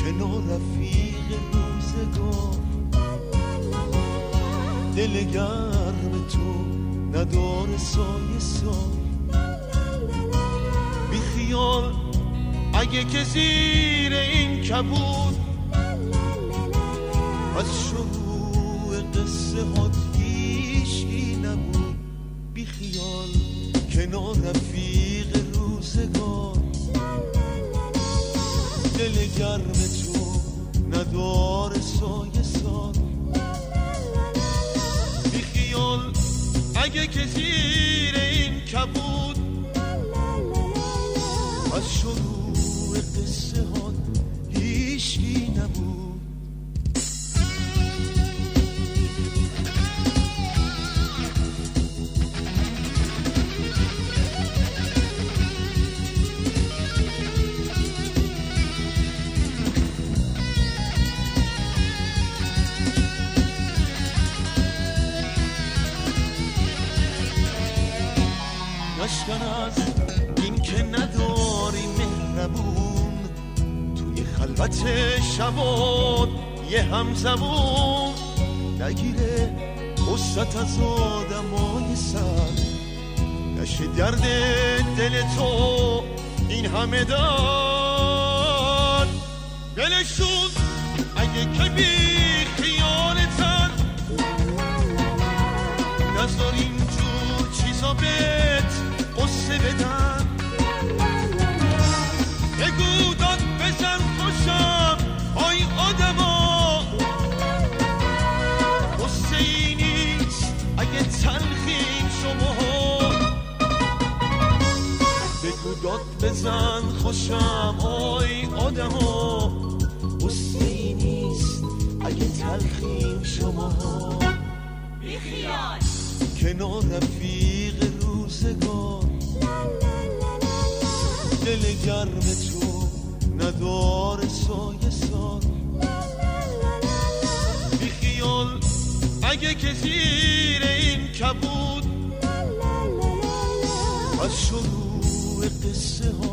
کنار رفیق روزگار، دل گرم تو نداره سایه سایه. بی خیال اگه که زیر این کبود از شروع قصه هات هیچی نبود. بی خیال کنار رفیق روزگار، دل گرم تو نداره سایه سایه. بی خیال اگه که زیر این کبود از شروع قصه ها هیچی نبود. نشکن از این که نداری مهربون، توی خلوت شبان یه همزبون نگیره قصت از آدمای سر. نشه درد دل تو این همه دار دلشون اگه که بی خیالتن، نذار اینجور چیزا بهت قصه بدن. بگو داد بزن خوشم آی آدما، قصه ای نیست اگه تلخیم شما. بگو داد بزن خوشم آی آدما، قصه ای نیست اگه تلخیم شما. بیخیال کنار رفیق روزگار، دل گرم تو نداره سایه سار. بی خیال اگه که زیر این کبود از شروع قصه ها